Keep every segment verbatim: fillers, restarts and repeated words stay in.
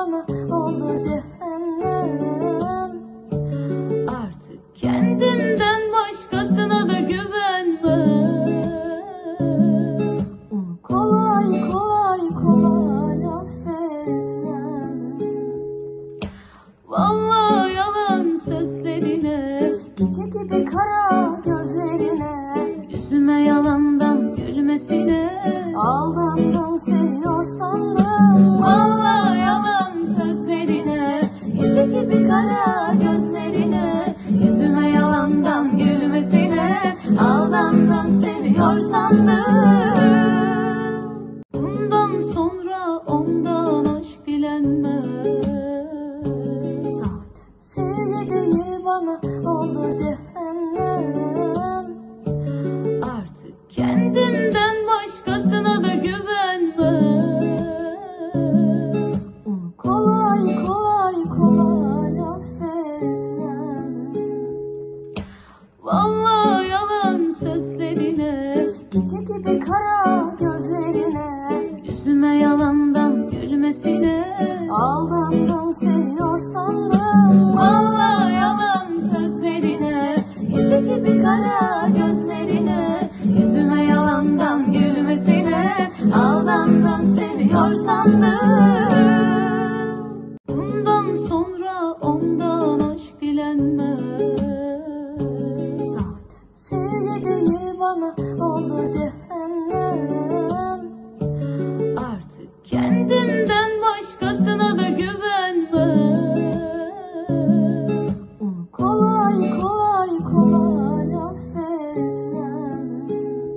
bana oldu cehennem. Artık kendimden başkasına da güvenmem. Onu kolay kolay kolay affetmem. Vallahi yalan sözlerine, gece gibi kara gözlerine, yüzüme yalandan gülmesine aldandım, seviyor sandım. Vallahi yalan sözlerine, gece gibi kara gözlerine, yüzüme yalandan gülmesine aldandım, seviyor sandım. Bundan sonra ondan aşk dilenmez. Zaten sevgi değil bana oldu cehennem. Artık kendimden başkasına da güvenmem. Onu kolay kolay kolay affetmem. Vallahi yalan sözlerine, gece gibi kara gözlerine, yüzüme yalandan gülmesine aldandım, seviyor sandım. Vallahi yalan sözlerine, gece gibi kara gözlerine, yüzüme yalandan gülmesine aldandım, seviyor sandım. Bundan sonra ondan aşk dilenmez. Zaten sevgi değil bana oldu cehennem. Artık kendimden başkasına da güvenmem. Onu kolay kolay kolay affetmem.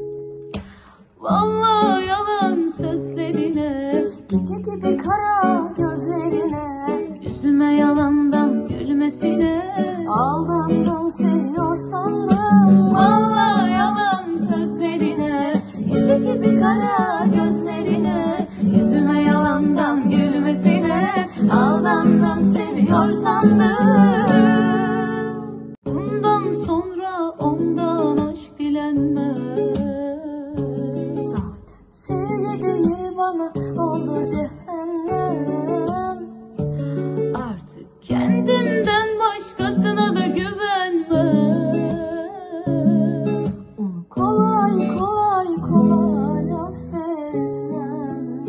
Vallahi yalan sözlerine, gece gibi kara gözlerine, yüzüme yalandan gülmesine aldandım, seviyor sandım. Vallahi yalan sözlerine, gece gibi kara gözlerine, yüzüme yalandan gülmesine aldandım, seviyor sandım. Bundan sonra ondan aşk dilenmez. Zaten sevgi değil bana oldu cehennem. Artık kendimden başkasına da güvenmem. Onu kolay kolay kolay affetmem.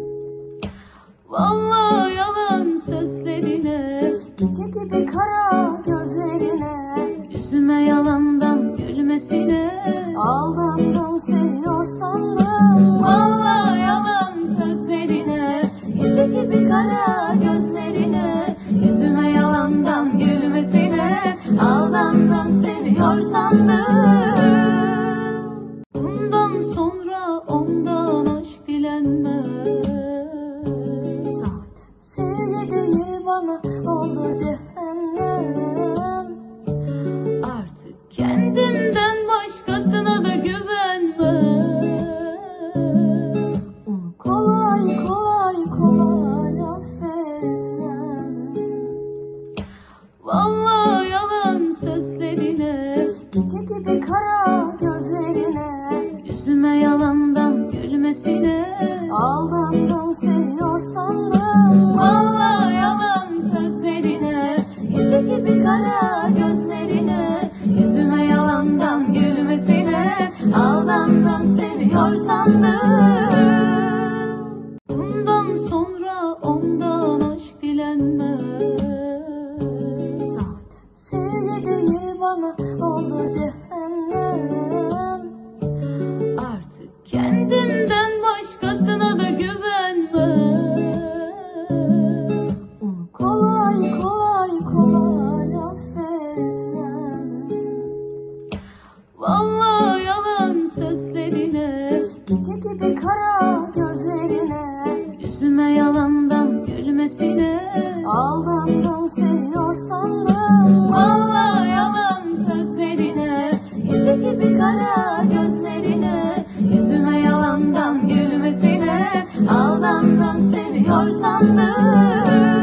Vallahi yalan sözlerine, gece gibi kara gözlerine, yüzüme yalandan gülmesine aldandım, seviyor sandım. Vallahi yalan sözlerine, gece gibi kara gözlerine, yüzüme yalandan gülmesine aldandım, seviyor sandım. Bundan sonra ondan aşk dilenmez. Zaten sevgi değil bana oldu cehennem. Artık kendimden başkasına da güvenmem. Onu kolay kolay kolay affetmem. Vallahi yalan sözlerine, gece gibi kara gözlerine, yüzüme yalandan gülmesine aldandım, seviyor sandım. Vallahi yalan sözlerine, gece gibi kara gözlerine, yüzüme yalandan gülmesine aldandım, seviyor sandım. Bundan sonra ondan aşk dilenmez. Zaten sevgi değil bana oldu cehennem. Artık kendimden başkasına da güvenmem. Onu kolay kolay kolay affetmem. Vallahi yalan sözlerine, gece gibi kara gözlerine, yüzüme yalandan gülmesine aldandım, seviyor sandım. Vallahi yalan sözlerine, gece gibi kara gözlerine, yüzüme yalandan gülmesine aldandım, seviyor sandım.